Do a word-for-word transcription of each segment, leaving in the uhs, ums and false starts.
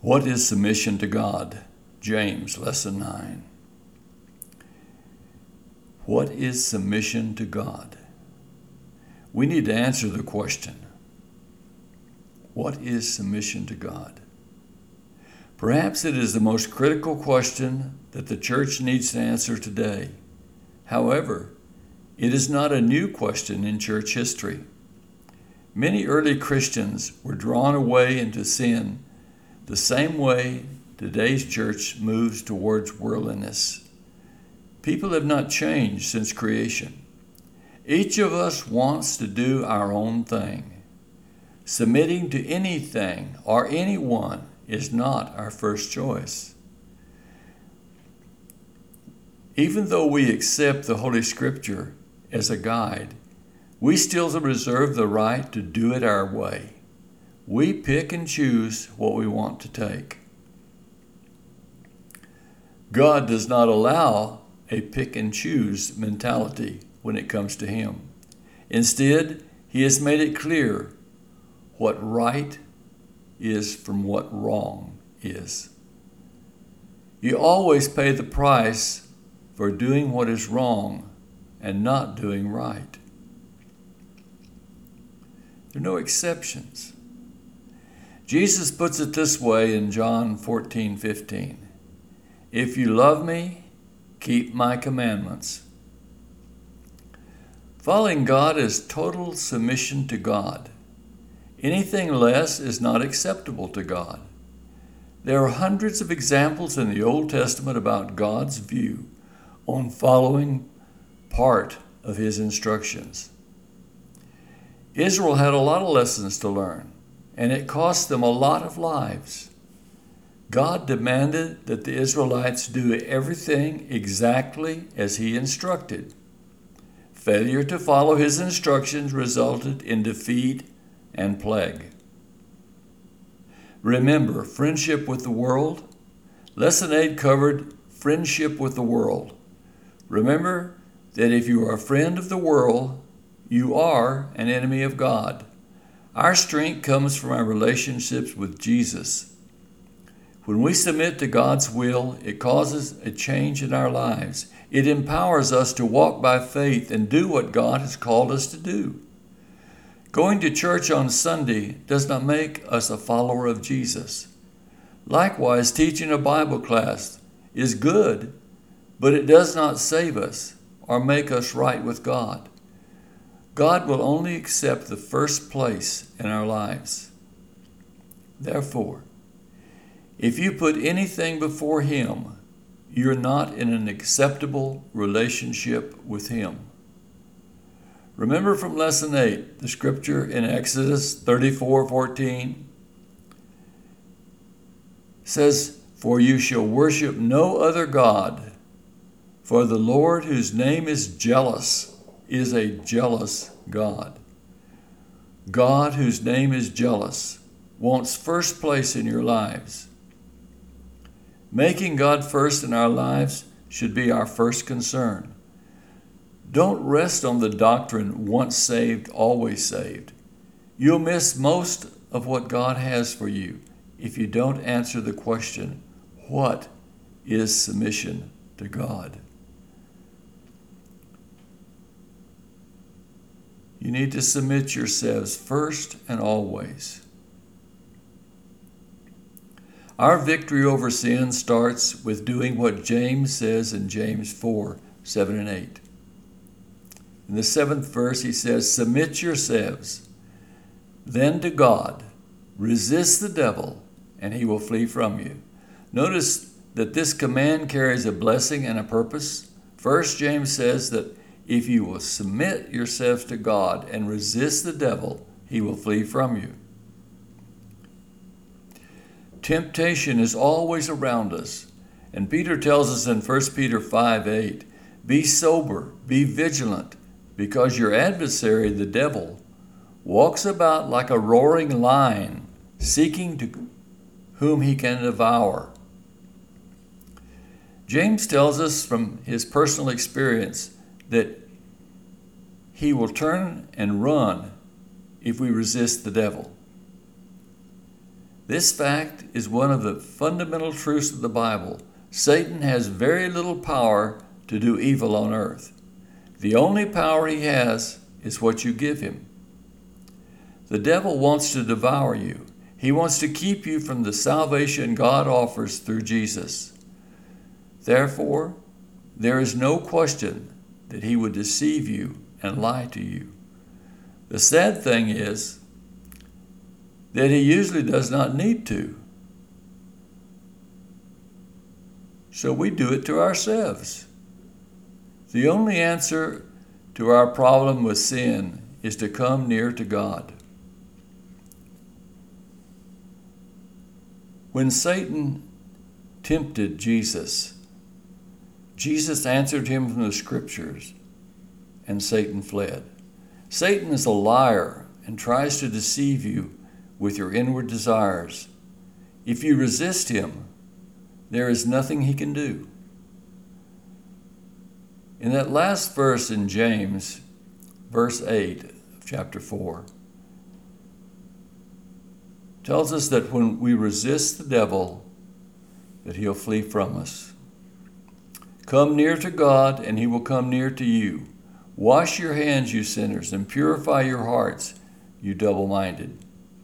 What is submission to God? James, lesson nine. What is submission to God? We need to answer the question. What is submission to God? Perhaps it is the most critical question that the church needs to answer today. However, it is not a new question in church history. Many early Christians were drawn away into sin the same way today's church moves towards worldliness. People have not changed since creation. Each of us wants to do our own thing. Submitting to anything or anyone is not our first choice. Even though we accept the Holy Scripture as a guide, we still reserve the right to do it our way. We pick and choose what we want to take. God does not allow a pick and choose mentality when it comes to Him. Instead, He has made it clear what right is from what wrong is. You always pay the price for doing what is wrong and not doing right. There are no exceptions. Jesus puts it this way in John fourteen fifteen. If you love me, keep my commandments. Following God is total submission to God. Anything less is not acceptable to God. There are hundreds of examples in the Old Testament about God's view on following part of His instructions. Israel had a lot of lessons to learn, and it cost them a lot of lives. God demanded that the Israelites do everything exactly as He instructed. Failure to follow His instructions resulted in defeat and plague. Remember, friendship with the world? Lesson eight covered friendship with the world. Remember that if you are a friend of the world, you are an enemy of God. Our strength comes from our relationships with Jesus. When we submit to God's will, it causes a change in our lives. It empowers us to walk by faith and do what God has called us to do. Going to church on Sunday does not make us a follower of Jesus. Likewise, teaching a Bible class is good, but it does not save us or make us right with God. God will only accept the first place in our lives. Therefore, if you put anything before Him, you're not in an acceptable relationship with Him. Remember from lesson eight, the scripture in Exodus thirty-four fourteen says, "For you shall worship no other God, for the Lord, whose name is jealous, is a jealous God." God, whose name is jealous, wants first place in your lives. Making God first in our lives should be our first concern. Don't rest on the doctrine, once saved, always saved. You'll miss most of what God has for you if you don't answer the question, what is submission to God? You need to submit yourselves first and always. Our victory over sin starts with doing what James says in James four, seven and eight. In the seventh verse, he says, "Submit yourselves then to God. Resist the devil, and he will flee from you." Notice that this command carries a blessing and a purpose. First, James says that if you will submit yourselves to God and resist the devil, he will flee from you. Temptation is always around us, and Peter tells us in First Peter five eight, "Be sober, be vigilant, because your adversary, the devil, walks about like a roaring lion, seeking to whom he can devour." James tells us from his personal experience that he will turn and run if we resist the devil. This fact is one of the fundamental truths of the Bible. Satan has very little power to do evil on earth. The only power he has is what you give him. The devil wants to devour you. He wants to keep you from the salvation God offers through Jesus. Therefore, there is no question that he would deceive you and lie to you. The sad thing is that he usually does not need to. So we do it to ourselves. The only answer to our problem with sin is to come near to God. When Satan tempted Jesus, Jesus answered him from the Scriptures, and Satan fled. Satan is a liar and tries to deceive you with your inward desires. If you resist him, there is nothing he can do. In that last verse in James, verse eight of chapter four, tells us that when we resist the devil, that he'll flee from us. Come near to God, and he will come near to you. Wash your hands, you sinners, and purify your hearts, you double-minded.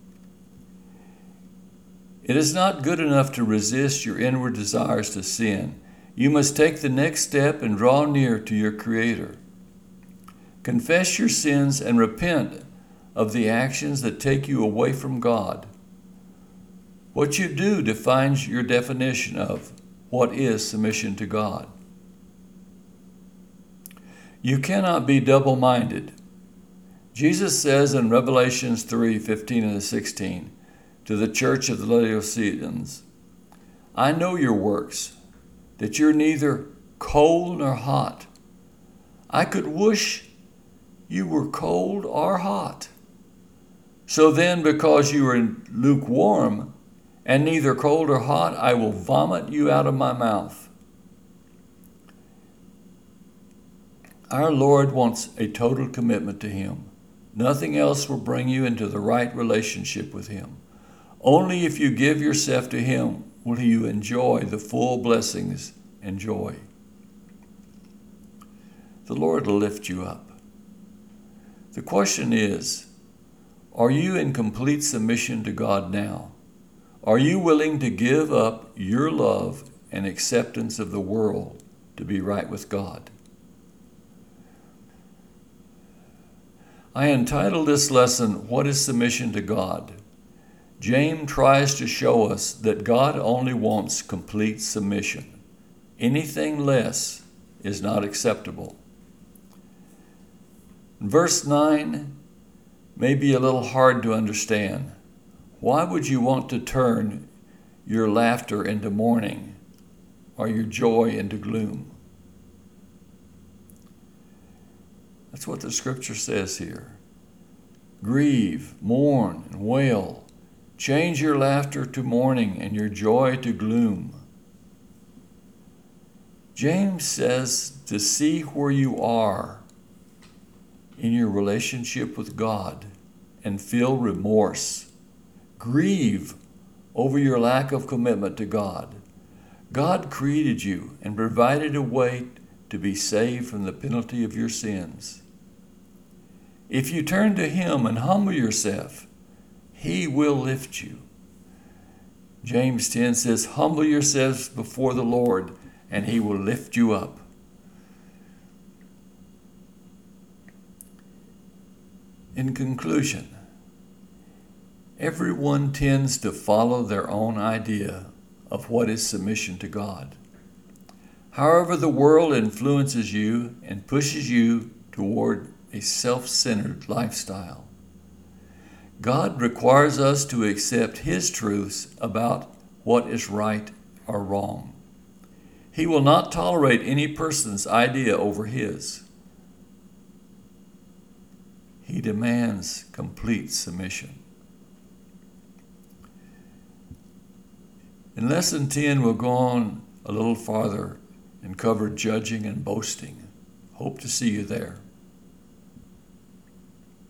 It is not good enough to resist your inward desires to sin. You must take the next step and draw near to your Creator. Confess your sins and repent of the actions that take you away from God. What you do defines your definition of what is submission to God. You cannot be double-minded. Jesus says in Revelation three fifteen and sixteen to the church of the Laodiceans, I know your works, that you're neither cold nor hot. I could wish you were cold or hot. So then, because you are lukewarm and neither cold or hot, I will vomit you out of my mouth. Our Lord wants a total commitment to him. Nothing else will bring you into the right relationship with him. Only if you give yourself to him will you enjoy the full blessings and joy. The Lord will lift you up. The question is, are you in complete submission to God now? Are you willing to give up your love and acceptance of the world to be right with God? I entitled this lesson, What is Submission to God? James tries to show us that God only wants complete submission. Anything less is not acceptable. Verse nine may be a little hard to understand. Why would you want to turn your laughter into mourning or your joy into gloom? That's what the scripture says here. Grieve, mourn, and wail. Change your laughter to mourning and your joy to gloom. James says to see where you are in your relationship with God and feel remorse. Grieve over your lack of commitment to God. God created you and provided a way to be saved from the penalty of your sins. If you turn to him and humble yourself, he will lift you. James ten says, humble yourselves before the Lord, and he will lift you up. In conclusion, everyone tends to follow their own idea of what is submission to God. However, the world influences you and pushes you toward a self-centered lifestyle. God requires us to accept his truths about what is right or wrong. He will not tolerate any person's idea over his. He demands complete submission. In Lesson ten, we'll go on a little farther and cover judging and boasting. Hope to see you there.